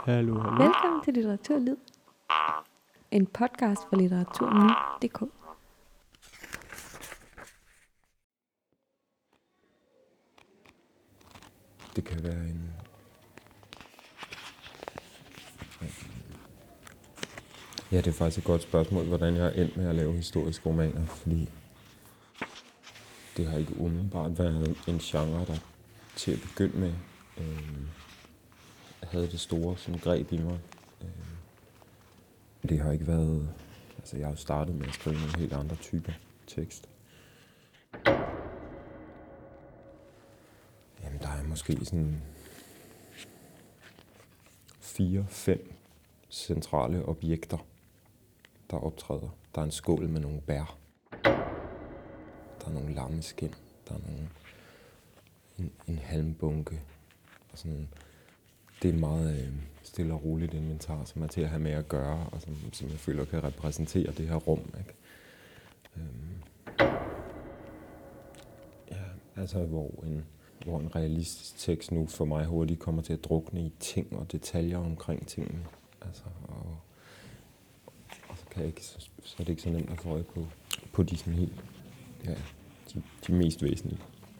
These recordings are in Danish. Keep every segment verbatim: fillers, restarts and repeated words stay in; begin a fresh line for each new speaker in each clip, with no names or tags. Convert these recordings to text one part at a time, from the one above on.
Hallo, hallo.
Velkommen til Litteraturlyd. En podcast fra litteratur nu punktum d k.
Det kan være en... Ja, det er faktisk et godt spørgsmål, hvordan jeg er endt med at lave historiske romaner, fordi det har ikke umiddelbart været en genre, der til at begynde med øh, havde det store sådan, greb i mig. Øh, det har ikke været... Altså, jeg har jo startet med at skrive nogle helt andre typer tekst. Jamen, der er måske sådan fire, fem centrale objekter, der optræder. Der er en skål med nogle bær. Der er nogle lammeskin. Der er nogle, en, en halmbunke. Og sådan, det er meget øh, stille og roligt inventar, som er til at have med at gøre, og som, som jeg føler kan repræsentere det her rum. Ikke? Øhm, ja, altså hvor en, hvor en realistisk tekst nu for mig hurtigt kommer til at drukne i ting og detaljer omkring tingene. Altså, og, og så, kan jeg ikke, så, så er det ikke så nemt at få øje på, på de sådan helt, ja, de, de mest væsentlige.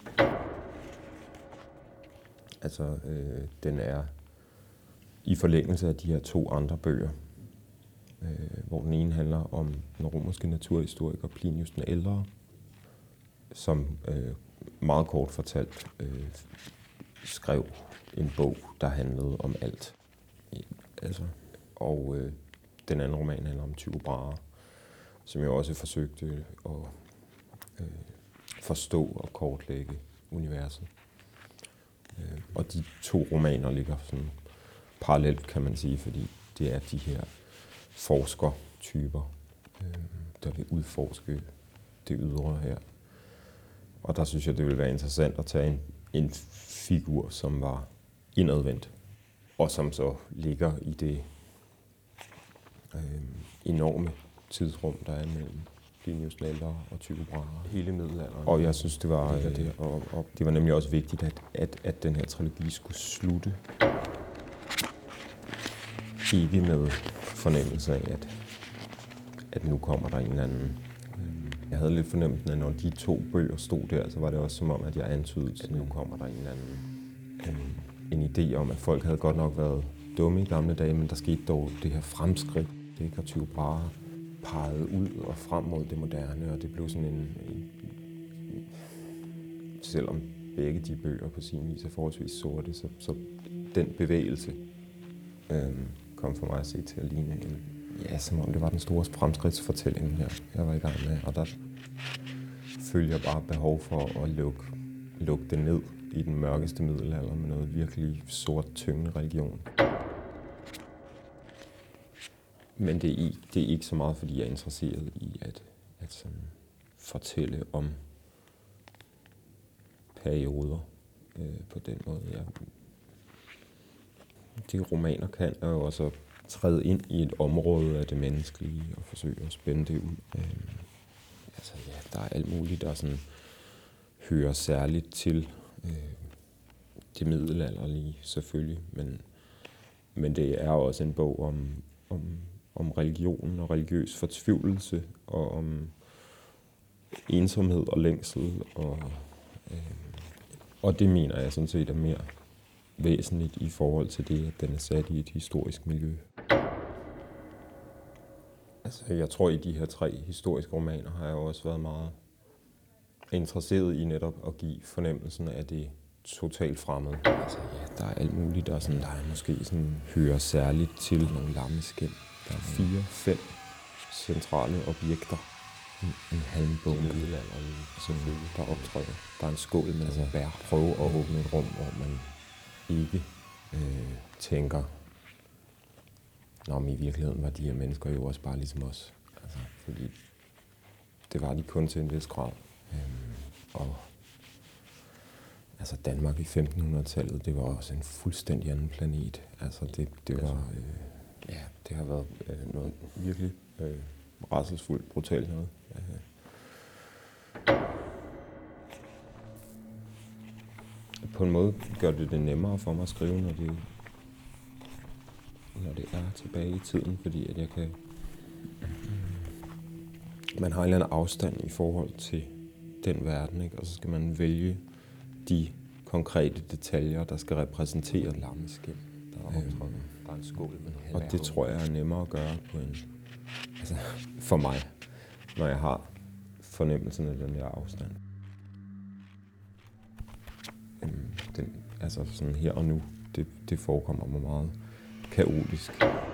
Altså, øh, den er i forlængelse af de her to andre bøger, øh, hvor den ene handler om den romerske naturhistoriker Plinius den ældre, som øh, meget kort fortalt øh, skrev en bog, der handlede om alt. Altså, og øh, den anden roman handler om Tycho Brahe, som jeg også forsøgte at øh, forstå og kortlægge universet. Øh, og de to romaner ligger sådan parallelt, kan man sige, fordi det er de her forskertyper, øh, der vil udforske det ydre her. Og der synes jeg, det ville være interessant at tage en, en figur, som var indadvendt, og som så ligger i det øh, enorme tidsrum, der er mellem Plinius den ældre og Tycho Brahe. Hele middelalderen. Og jeg synes, det var, øh, det, og, og det var nemlig også vigtigt, at, at, at den her trilogi skulle slutte. Ikke med fornemmelse af, at, at nu kommer der en eller anden. Jeg havde lidt fornemmelsen, at når de to bøger stod der, så var det også som om, at jeg antydede, at nu kommer der en eller anden en, en idé om, at folk havde godt nok været dumme i gamle dage, men der skete dog det her fremskridt. Det kan Tycho Brahe pegede ud og frem mod det moderne, og det blev sådan en, en selvom begge de bøger på sin vis er forholdsvis sorte, så, så den bevægelse øhm, kom for mig at se til at ligne en, ja, som om det var den store fremskridtsfortælling her, jeg var i gang med, og der følte jeg bare behov for at lukke, lukke det ned i den mørkeste middelalder med noget virkelig sort, tyngende religion. Men det er, det er ikke så meget, fordi jeg er interesseret i at, at sådan fortælle om perioder øh, på den måde. Jeg, de romaner kan er jo også at træde ind i et område af det menneskelige og forsøge at spænde det ud. Øh, altså ja, der er alt muligt, der sådan hører særligt til øh, det middelalderlige selvfølgelig, men, men det er også en bog om, om, om religion og religiøs fortvivlelse og om ensomhed og længsel, og, øh, og det mener jeg sådan set er mere væsentligt i forhold til det, at den er sat i et historisk miljø. Altså, jeg tror, i de her tre historiske romaner har jeg også været meget interesseret i netop at give fornemmelsen af det totalt fremmede. Altså ja, der er alt muligt, der, sådan, der er måske sådan, hører særligt til nogle lammeskin. Der er fire, fem centrale objekter. En, en halmbunke, selvfølgelig, der optræder. Der er en skål med altså, bær. Prøve at åbne et rum, hvor man ikke øh, tænker, nå, men i virkeligheden var de her mennesker jo også bare ligesom os. Altså, fordi det var de kun til en vis grad. Øhm, og altså Danmark i femtenhundredetallet, det var også en fuldstændig anden planet. Altså det, det var, øh, ja, det har været øh, noget virkelig øh, rædselsfuldt, brutalt noget. Øh. På en måde gør det det nemmere for mig at skrive, når det når det er tilbage i tiden, fordi at jeg kan... Man har en eller anden afstand i forhold til den verden, ikke? Og så skal man vælge de konkrete detaljer, der skal repræsentere lammeskind, der er optrådt. Øhm,
Der er en skål med
og det tror jeg er nemmere at gøre på en... Altså, for mig, når jeg har fornemmelsen af den her afstand. Øhm, den, altså sådan her og nu, det, det forekommer mig meget kaotisk.